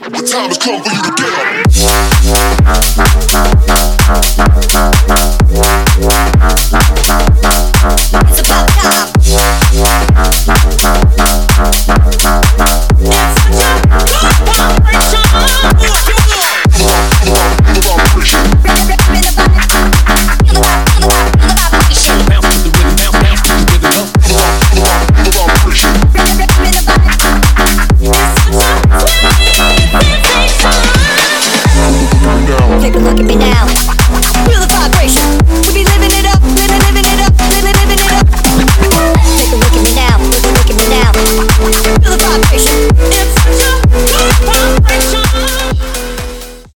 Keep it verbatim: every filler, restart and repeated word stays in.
The time has come for you to get up.